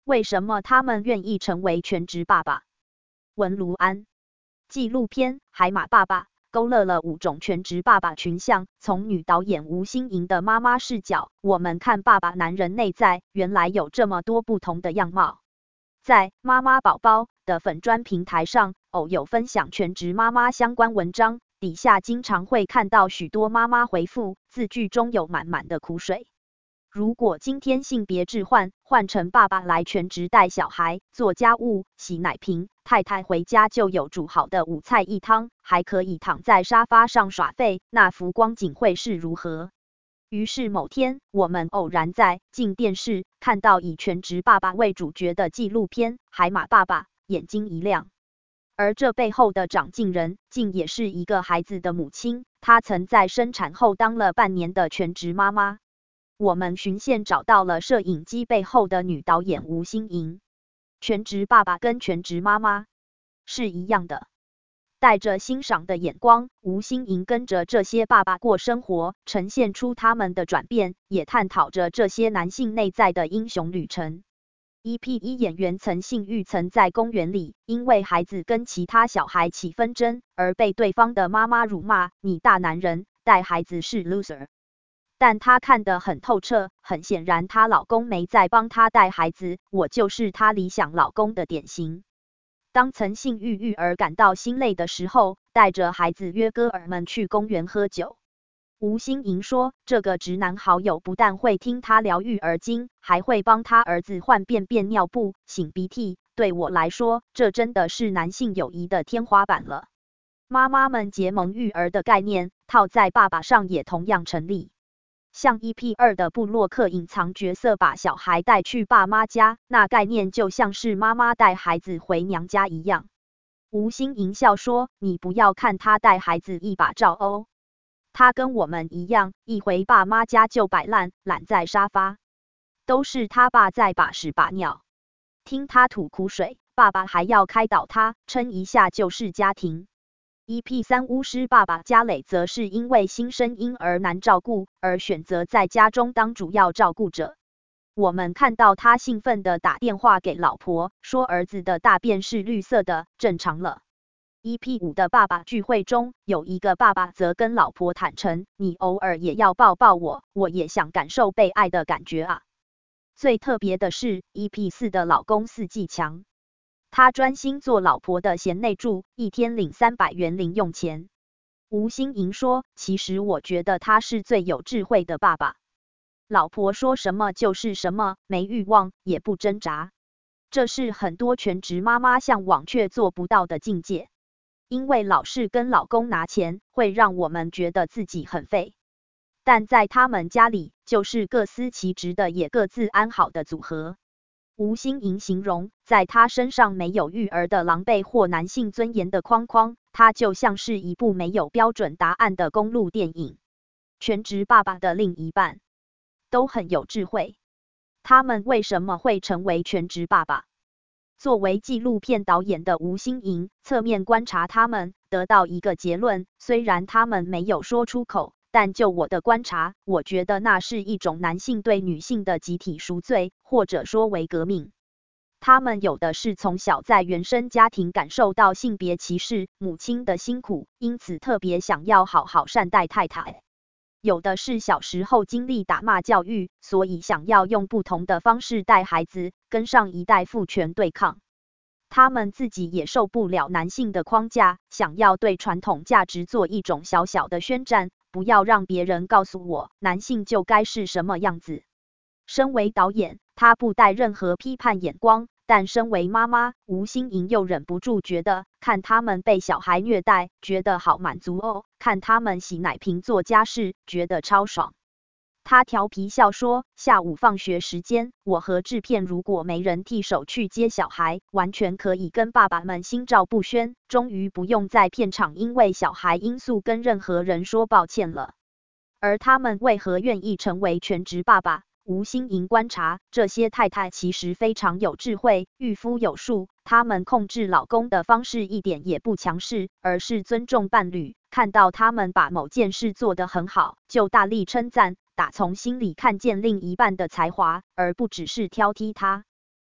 为什么他们愿意成为全职爸爸？文卢安。纪录片《海马爸爸》勾勒了5种全职爸爸群像，从女导演吴欣盈的妈妈视角，我们看爸爸男人内在，原来有这么多不同的样貌。在妈妈宝宝的粉专平台上，偶有分享全职妈妈相关文章，底下经常会看到许多妈妈回复，字句中有满满的苦水。如果今天性别置换成爸爸来全职带小孩、做家务、洗奶瓶，太太回家就有煮好的5菜1汤，还可以躺在沙发上耍废，那幅光景会是如何？于是某天，我们偶然在进电视看到以全职爸爸为主角的纪录片《海马爸爸》，眼睛一亮。而这背后的长进人，竟也是一个孩子的母亲，她曾在生产后当了半年的全职妈妈。我们循线找到了摄影机背后的女导演吴欣盈。全职爸爸跟全职妈妈是一样的。带着欣赏的眼光，吴欣盈跟着这些爸爸过生活，呈现出他们的转变，也探讨着这些男性内在的英雄旅程。EP1 演员曾性欲曾在公园里，因为孩子跟其他小孩起纷争，而被对方的妈妈辱骂：“你大男人，带孩子是 loser。”但她看得很透彻，很显然她老公没在帮她带孩子，我就是她理想老公的典型。当曾性欲育儿感到心累的时候，带着孩子约哥儿们去公园喝酒。吴欣盈说，这个直男好友不但会听他聊育儿经，还会帮他儿子换便便尿布、擤鼻涕，对我来说，这真的是男性友谊的天花板了。妈妈们结盟育儿的概念，套在爸爸上也同样成立。像 EP2 的部落客隐藏角色把小孩带去爸妈家，那概念就像是妈妈带孩子回娘家一样。吴欣盈笑说，你不要看他带孩子一把照哦，他跟我们一样，一回爸妈家就摆烂，懒在沙发，都是他爸在把屎把尿。听他吐苦水，爸爸还要开导他，撑一下就是家庭。EP3 巫师爸爸家磊则是因为新生婴儿难照顾，而选择在家中当主要照顾者。我们看到他兴奋地打电话给老婆，说儿子的大便是绿色的，正常了。EP5 的爸爸聚会中，有一个爸爸则跟老婆坦诚，你偶尔也要抱抱我，我也想感受被爱的感觉啊。最特别的是 EP4 的老公4季强。他专心做老婆的贤内助，一天领300元零用钱。吴欣盈说，其实我觉得他是最有智慧的爸爸。老婆说什么就是什么，没欲望，也不挣扎。这是很多全职妈妈向往却做不到的境界。因为老是跟老公拿钱，会让我们觉得自己很废。但在他们家里，就是各司其职的，也各自安好的组合。吴欣盈形容，在他身上没有育儿的狼狈或男性尊严的框框，他就像是一部没有标准答案的公路电影。全职爸爸的另一半都很有智慧，他们为什么会成为全职爸爸？作为纪录片导演的吴欣盈，侧面观察他们，得到一个结论，虽然他们没有说出口，但就我的观察，我觉得那是一种男性对女性的集体赎罪，或者说为革命。他们有的是从小在原生家庭感受到性别歧视、母亲的辛苦，因此特别想要好好善待太太。有的是小时候经历打骂教育，所以想要用不同的方式带孩子，跟上一代父权对抗。他们自己也受不了男性的框架，想要对传统价值做一种小小的宣战，不要让别人告诉我，男性就该是什么样子。身为导演，他不带任何批判眼光，但身为妈妈，吴欣盈又忍不住觉得，看他们被小孩虐待，觉得好满足哦，看他们洗奶瓶做家事，觉得超爽。他调皮笑说，下午放学时间，我和制片如果没人替手去接小孩，完全可以跟爸爸们心照不宣，终于不用在片场因为小孩因素跟任何人说抱歉了。而他们为何愿意成为全职爸爸？吴欣盈观察，这些太太其实非常有智慧，御夫有术，他们控制老公的方式一点也不强势，而是尊重伴侣，看到他们把某件事做得很好，就大力称赞，打从心里看见另一半的才华，而不只是挑剔他。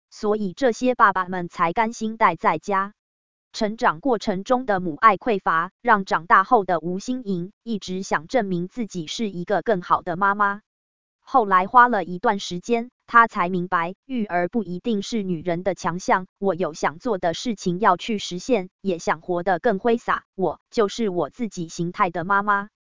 所以这些爸爸们才甘心待在家。成长过程中的母爱匮乏，让长大后的吴心莹一直想证明自己是一个更好的妈妈。后来花了一段时间，她才明白，育儿不一定是女人的强项。我有想做的事情要去实现，也想活得更挥洒。我就是我自己形态的妈妈。